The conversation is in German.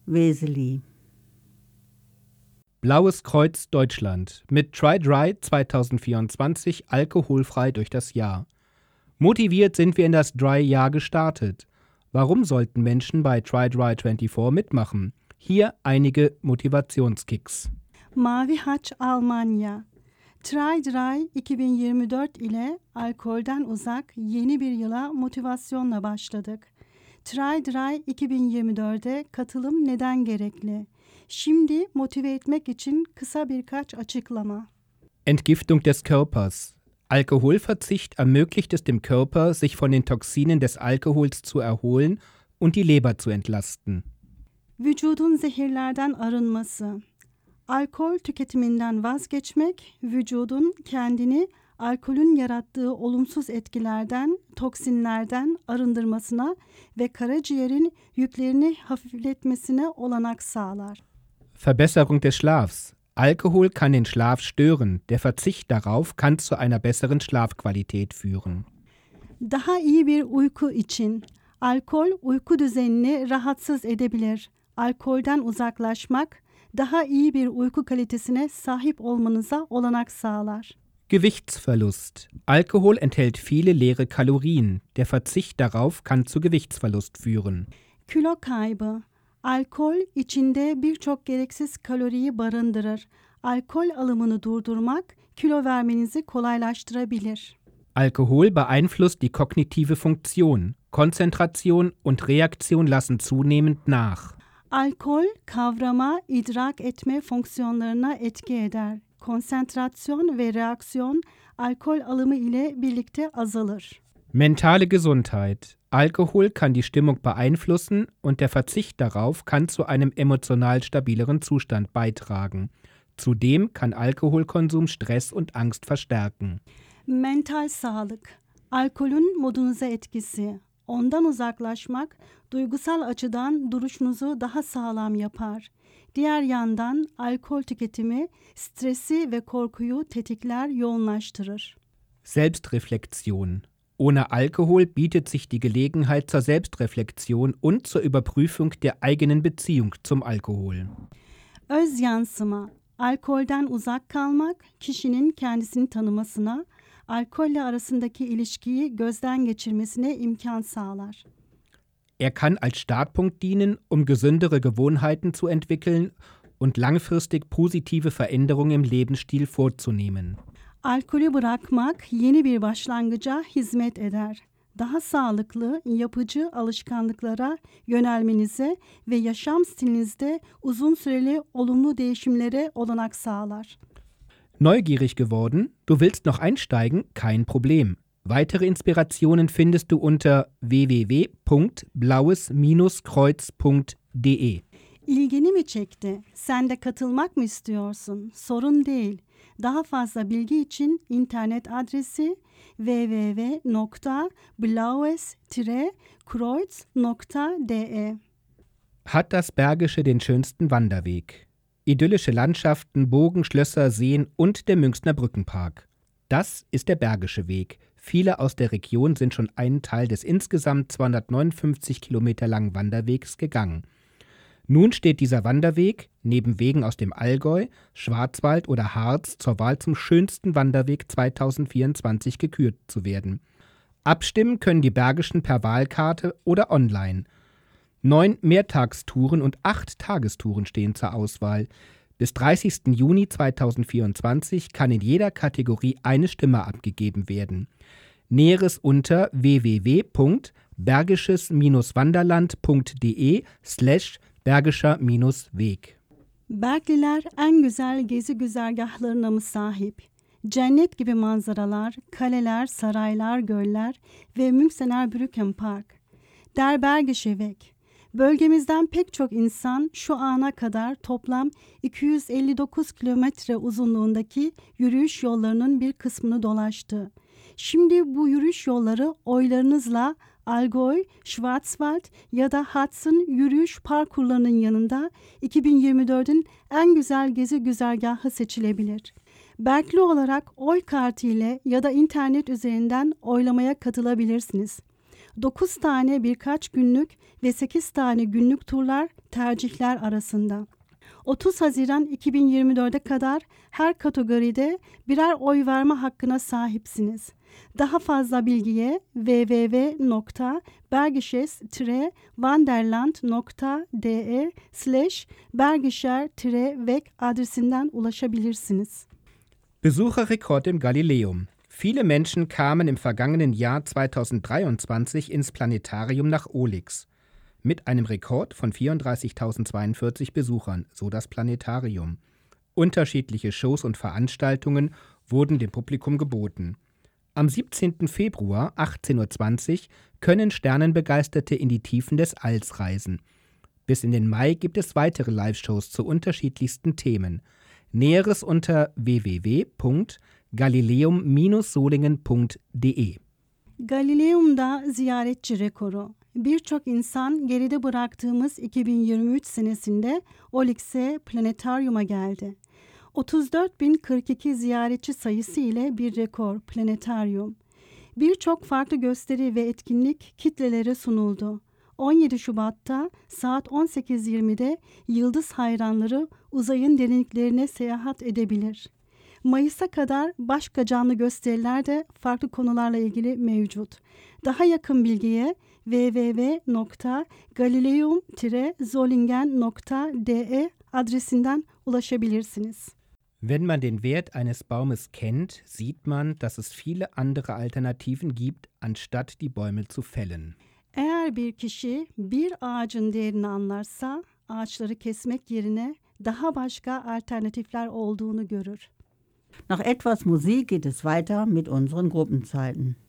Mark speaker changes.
Speaker 1: Weseli.
Speaker 2: Blaues Kreuz Deutschland mit Try Dry 2024 alkoholfrei durch das Jahr. Motiviert sind wir in das Dry-Jahr gestartet. Warum sollten Menschen bei Try Dry 24 mitmachen? Hier einige Motivationskicks.
Speaker 3: Mavi Haç Almanya. Try Dry 2024 ile alkolden uzak yeni bir yıla motivasyonla başladık. Try Dry 2024'e katılım neden gerekli? Şimdi motive etmek için kısa birkaç açıklama.
Speaker 2: Entgiftung des Körpers. Alkoholverzicht ermöglicht es dem Körper, sich von den Toxinen des Alkohols zu erholen und die Leber zu entlasten.
Speaker 3: Vücudun zehirlerden arınması. Alkol tüketiminden vazgeçmek, vücudun kendini alkolün yarattığı olumsuz etkilerden, toksinlerden arındırmasına ve karaciğerin yüklerini hafifletmesine olanak sağlar.
Speaker 2: Verbesserung des Schlafs. Alkohol kann den Schlaf stören. Der Verzicht darauf kann zu einer besseren Schlafqualität führen.
Speaker 3: Daha iyi bir uyku için. Alkol uyku düzenini rahatsız edebilir. Alkolden uzaklaşmak, daha iyi bir uyku kalitesine sahip olmanıza olanak sağlar.
Speaker 2: Gewichtsverlust. Alkohol enthält viele leere Kalorien. Der Verzicht darauf kann zu Gewichtsverlust führen.
Speaker 3: Kilo kaybı. Alkol içinde birçok gereksiz kaloriyi barındırır. Alkol alımını durdurmak kilo vermenizi kolaylaştırabilir.
Speaker 2: Alkohol beeinflusst die kognitive Funktion. Konzentration und Reaktion lassen zunehmend nach.
Speaker 3: Alkol kavrama, idrak etme fonksiyonlarına etki eder. Konsantrasyon ve reaksiyon alkol alımı ile birlikte azalır.
Speaker 2: Mentale Gesundheit. Alkohol kann die Stimmung beeinflussen und der Verzicht darauf kann zu einem emotional stabileren Zustand beitragen. Zudem kann Alkoholkonsum Stress und Angst verstärken.
Speaker 3: Mental sağlık. Alkolün modunuza etkisi. Ondan uzaklaşmak duygusal açıdan duruşunuzu daha sağlam yapar. Diğer yandan alkol tüketimi stresi ve korkuyu tetikler, yoğunlaştırır.
Speaker 2: Selbstreflexion. Ohne Alkohol bietet sich die Gelegenheit zur Selbstreflexion und zur Überprüfung der eigenen Beziehung zum Alkohol.
Speaker 3: Öz yansıma. Alkolden uzak kalmak, kişinin kendisini tanımasına, alkolle arasındaki ilişkiyi gözden geçirmesine imkan sağlar.
Speaker 2: Er kann als Startpunkt dienen, um gesündere Gewohnheiten zu entwickeln und langfristig positive Veränderungen im Lebensstil vorzunehmen.
Speaker 3: Alkolü bırakmak yeni bir başlangıca hizmet eder. Daha sağlıklı, yapıcı alışkanlıklara yönelmenize ve yaşam stilinizde uzun süreli olumlu değişimlere olanak sağlar.
Speaker 2: Neugierig geworden? Du willst noch einsteigen? Kein Problem. Weitere Inspirationen findest du unter www.blaues-kreuz.de.
Speaker 3: İlgini mi çekti? Sen de katılmak mı istiyorsun? Sorun değil. Daha fazla bilgi için internet adresi www.blaues-kreuz.de.
Speaker 2: Hat das Bergische den schönsten Wanderweg? Idyllische Landschaften, Burgen, Schlösser, Seen und der Münchner Brückenpark. Das ist der Bergische Weg. Viele aus der Region sind schon einen Teil des insgesamt 259 Kilometer langen Wanderwegs gegangen. Nun steht dieser Wanderweg, neben Wegen aus dem Allgäu, Schwarzwald oder Harz, zur Wahl zum schönsten Wanderweg 2024 gekürt zu werden. Abstimmen können die Bergischen per Wahlkarte oder online. 9 Mehrtagstouren und 8 Tagestouren stehen zur Auswahl. Bis 30. Juni 2024 kann in jeder Kategorie eine Stimme abgegeben werden. Näheres unter www.bergisches-wanderland.de/bergischer-weg.
Speaker 3: Berkliler en güzel gezi güzergahlarına mı sahip? Cennet gibi manzaralar, kaleler, saraylar, göller ve Münchner Brückenpark. Der Bergische Weg. Bölgemizden pek çok insan şu ana kadar toplam 259 kilometre uzunluğundaki yürüyüş yollarının bir kısmını dolaştı. Şimdi bu yürüyüş yolları oylarınızla Allgäu, Schwarzwald ya da Harz'ın yürüyüş parkurlarının yanında 2024'ün en güzel gezi güzergahı seçilebilir. Berkli olarak oy kartı ile ya da internet üzerinden oylamaya katılabilirsiniz. 9 tane birkaç günlük ve 8 tane günlük turlar tercihler arasında. 30 Haziran 2024'e kadar her kategoride birer oy verme hakkına sahipsiniz. Daha fazla bilgiye www.bergisches-wanderland.de/bergischer-weg adresinden ulaşabilirsiniz.
Speaker 2: Besucherrekord im Galileum. Viele Menschen kamen im vergangenen Jahr 2023 ins Planetarium nach Olix. Mit einem Rekord von 34.042 Besuchern, so das Planetarium. Unterschiedliche Shows und Veranstaltungen wurden dem Publikum geboten. Am 17. Februar 18:20 Uhr können Sternenbegeisterte in die Tiefen des Alls reisen. Bis in den Mai gibt es weitere Live-Shows zu unterschiedlichsten Themen. Näheres unter www.galileum-solingen.de.
Speaker 3: Galileum'da ziyaretçi rekoru. Birçok insan geride bıraktığımız 2023 senesinde Olix'e, planetaryuma geldi. 34.042 ziyaretçi sayısı ile bir rekor planetaryum. Birçok farklı gösteri ve etkinlik kitlelere sunuldu. 17 Şubat'ta saat 18:20'de yıldız hayranları uzayın derinliklerine seyahat edebilir. Mayıs'a kadar başka canlı gösteriler de farklı konularla ilgili mevcut. Daha yakın bilgiye www.galileum-solingen.de adresinden ulaşabilirsiniz.
Speaker 2: Wenn man den Wert eines Baumes kennt, sieht man, dass es viele andere Alternativen gibt, anstatt die Bäume zu fällen.
Speaker 3: Eğer bir kişi bir ağacın değerini anlarsa, ağaçları kesmek yerine daha başka alternatifler olduğunu görür.
Speaker 1: Nach etwas Musik geht es weiter mit unseren Gruppenzeiten.